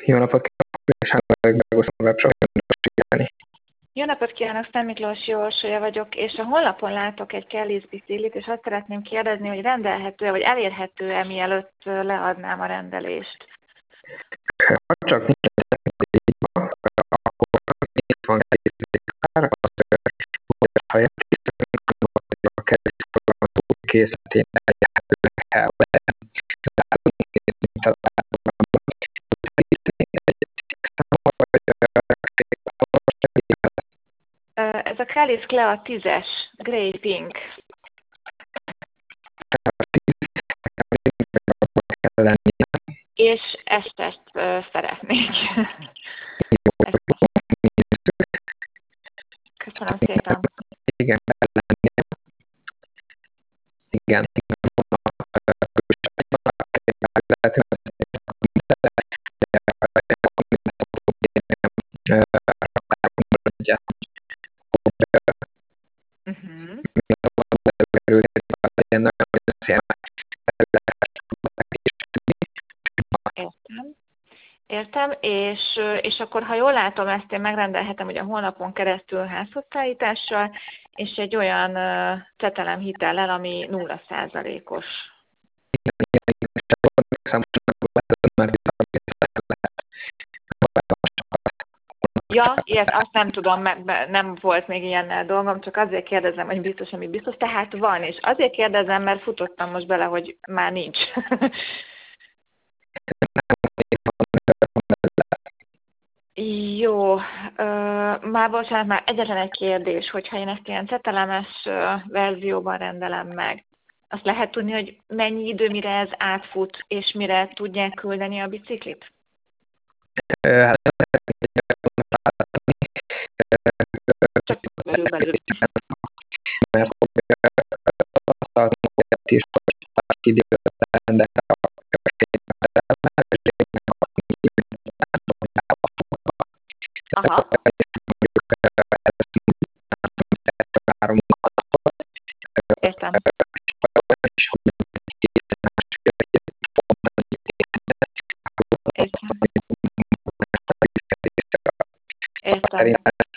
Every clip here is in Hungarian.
Jó napot kívánok, megosztom webshop. Jó napot kívánok, Szent Miklós Orsolya vagyok, és a honlapon látok egy Kelly's biciklit, és azt szeretném kérdezni, hogy rendelhető-e, vagy elérhető-e, mielőtt leadnám a rendelést. Ha csak nincs akkor itt van egy ár, az helyett a Kelly's készletén elérhetőnek kell Ez a Kelly's Clea 10-es, Grey Pink. És ezt szeretnék. Köszönöm szépen. Igen, igen. Értem, és akkor, ha jól látom, ezt én megrendelhetem ugye a honlapon keresztül házhozszállítással, és egy olyan cetelemhitellel, ami 0%-os. Ja, ilyet azt nem tudom, nem volt még ilyennel dolgom, csak azért kérdezem, hogy biztos, ami biztos. Tehát van, és azért kérdezem, mert futottam most bele, hogy már nincs. Jó, már bocsánat, már egyetlen egy kérdés, hogyha én ezt ilyen cetelemes verzióban rendelem meg, azt lehet tudni, hogy mennyi idő, mire ez átfut, és mire tudják küldeni a biciklit? Csak körülbelül. Mert is Aha. Értem. Értem.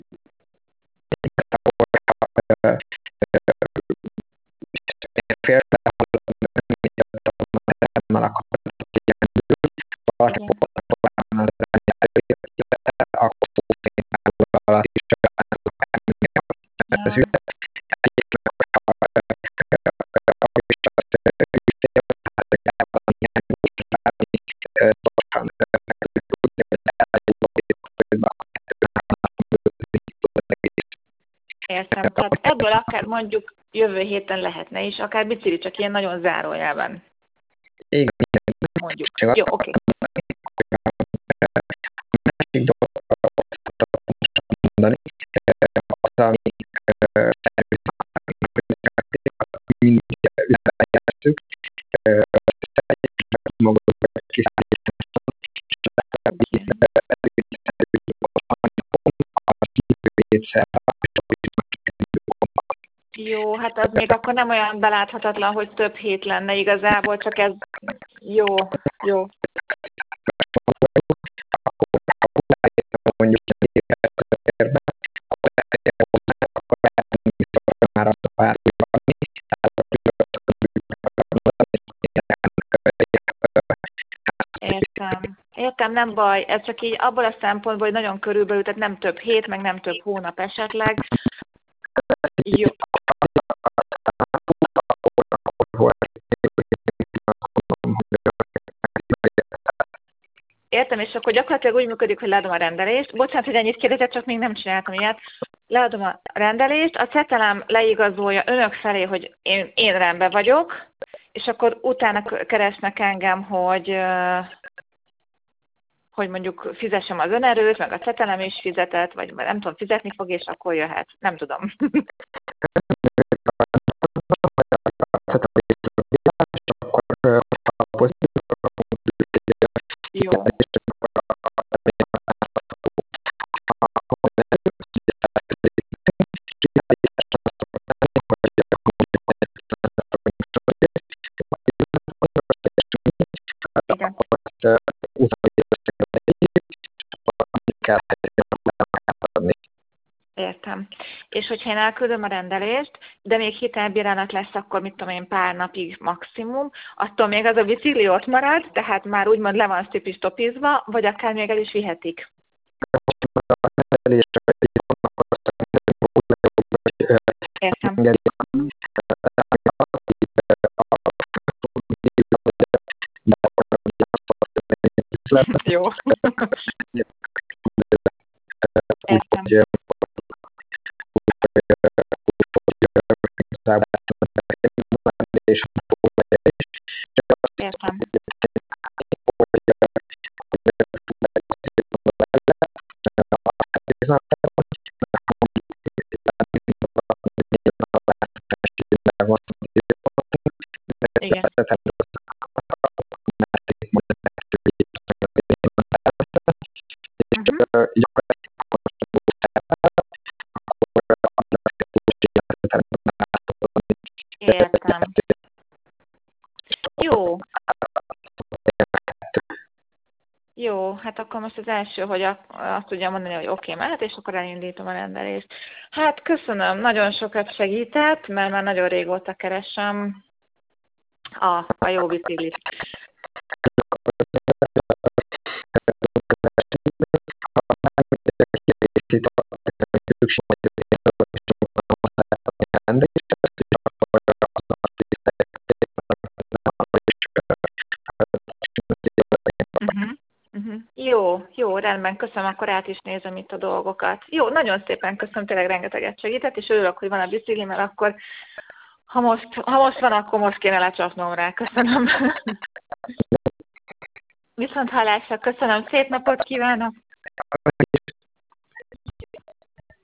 Értem. Tehát ebből akár mondjuk jövő héten lehetne is, akár bicikli, csak ilyen nagyon zárójelben. Igen. Mondjuk. Jó, oké. Jó, hát az még akkor nem olyan beláthatatlan, hogy több hét lenne igazából, csak ez jó. Értem, nem baj, ez csak így abból a szempontból, hogy nagyon körülbelül, tehát nem több hét, meg nem több hónap esetleg. Jó. Értem, és akkor gyakorlatilag úgy működik, hogy leadom a rendelést. Bocsánat, hogy ennyit kérdezett, csak még nem csináltam ilyet. Leadom a rendelést, a cetelem leigazolja önök felé, hogy én rendben vagyok, és akkor utána keresnek engem, hogy mondjuk fizessem az önerőt, meg a cetelem is fizetett, vagy nem tudom, fizetni fog, és akkor jöhet. Nem tudom. Jó. és hogyha én elküldöm a rendelést, de még hitelbírálat lesz, akkor mit tudom én, pár napig maximum, attól még az a bicikli ott marad, tehát már úgymond le van szipis-topizva, vagy akár még el is vihetik. Értem. Jó. Értem. Értem. Igen. Értem. Jó. Jó, hát akkor most az első, hogy azt tudja mondani, hogy oké, mehet, és akkor elindítom a rendelést. Hát köszönöm, nagyon sokat segített, mert már nagyon régóta keresem a jó biciklit. Jó, rendben, köszönöm, akkor át is nézem itt a dolgokat. Jó, nagyon szépen köszönöm, tényleg rengeteget segített, és örülök, hogy van a bicikli, mert akkor, ha most van, akkor most kéne lecsapnom rá. Köszönöm. Viszont hallásra, köszönöm, szép napot kívánok!